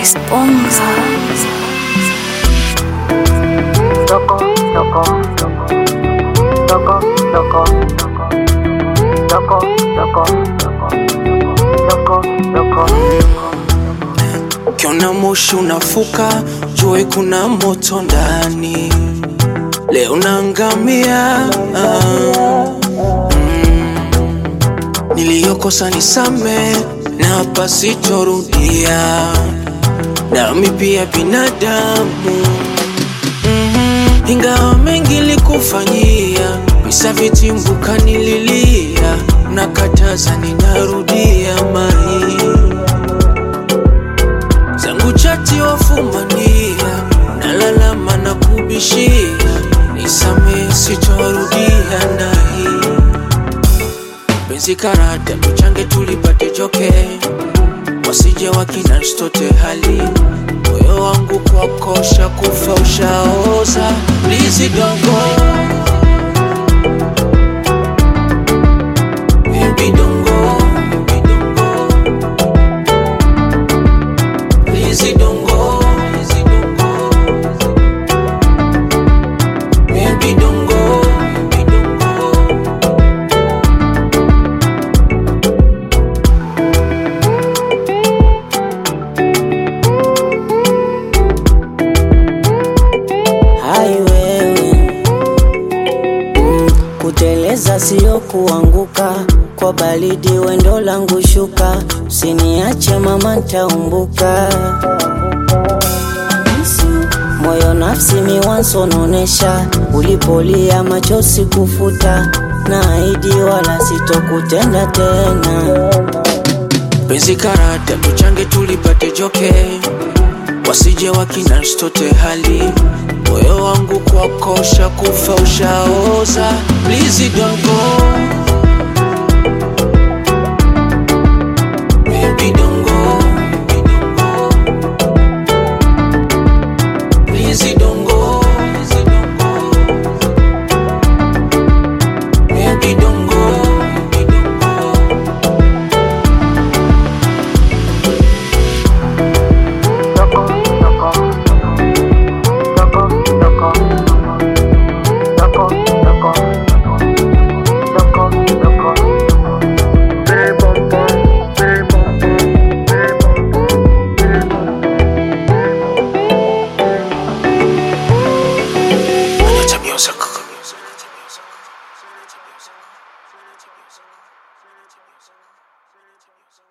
Sponza. Ukiona moshi unafuka, jua kuna moto ndani. Leo naangamia. Niliyokosa nisame, na hapa sitorudia. Nami pia binadamu. Ingawa mengi likufanyia, visa vitimbuka nililia. Nakataza ninarudia mai zangu chati wafumania, nalalama na kubishia. Nisamehe sitorudia nahi. Penzi karata tuchange tulipate joke, wasije wakina stote hali. Moyo wangu kwako shakufa ushaoza. Please don't go, baby don't go. Please don't go, baby don't go. Kuteleza sio kuanguka, kwa baridi wendo langu shuka. Usiniache mama nitaumbuka. Moyo nafsi miwanso nonesha, ulipolia machozi kufuta. Naahidi wala sitokutenda tena. Penzi karata tuchange tulipate joke, wasije wakina stote hali. Moyo wangu kwako shakufa ushaoza. Please don't go, baby don't go. Please don't go, baby don't go. Music.